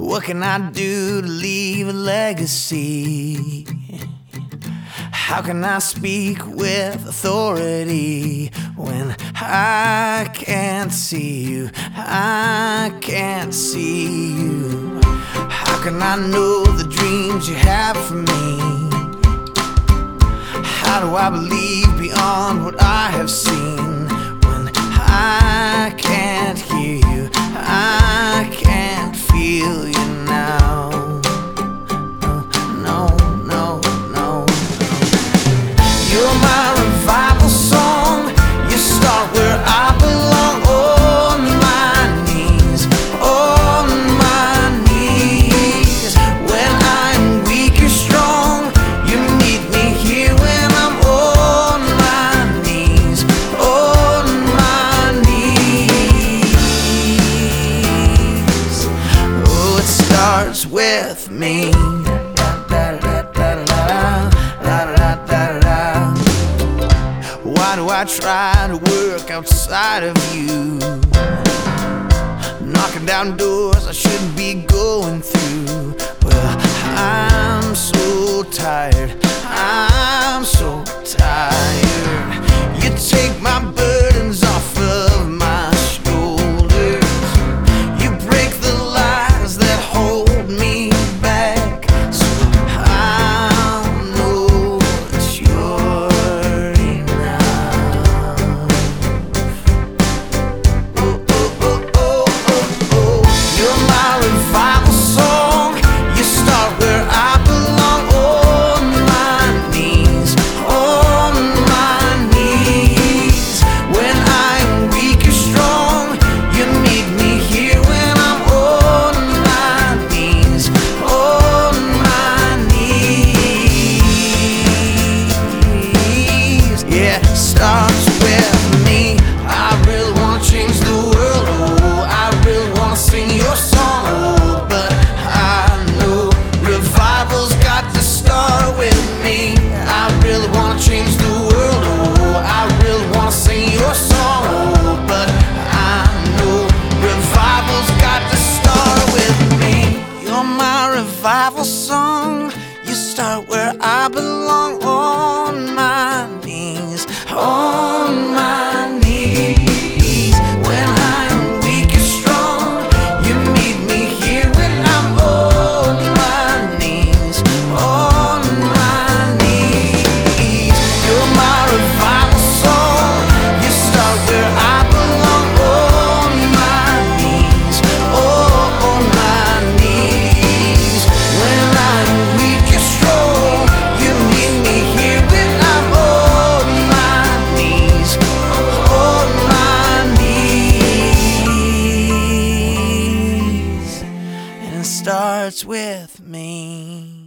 What can I do to leave a legacy? How can I speak with authority when I can't see you? I can't see you. How can I know the dreams you have for me? How do I believe beyond what I have seen when I can't hear you? I can't feel you now. No, no, no, no. You're my revival song. You start where I belong. On my knees, on my knees. When I'm weak, you're strong. You meet me here when I'm on my knees, on my knees. Oh, it starts with me. Why do I try to work outside of you? Knocking down doors I shouldn't be going through. Well, I'm so tired, I'm so tired. You take my burdens off of my shoulders. You break the lies that hold me back, so I'll know that you're enough. Oh, oh, oh, oh, oh, oh. You're my revival song. You start where I belong. On my knees, on my knees. When I'm weak, you're strong. You meet me here when I'm on my knees, on my knees. Yeah, starts with me. I really wanna change the world. Oh, I really wanna sing your song. Oh, but I know revival's got to start with me. I really wanna change the world. Oh, I really wanna sing your song. Oh, but I know revival's got to start with me. You're my revival song. You start where I belong. On my knees, on my knees. When I'm weak, you're strong. You meet me here when I'm on my knees, on my knees. You're my revival song. You start where I belong. On my knees, oh, on my knees. When I'm weak, you're strong. You meet me here when I'm on my knees, on my knees. And it starts with me.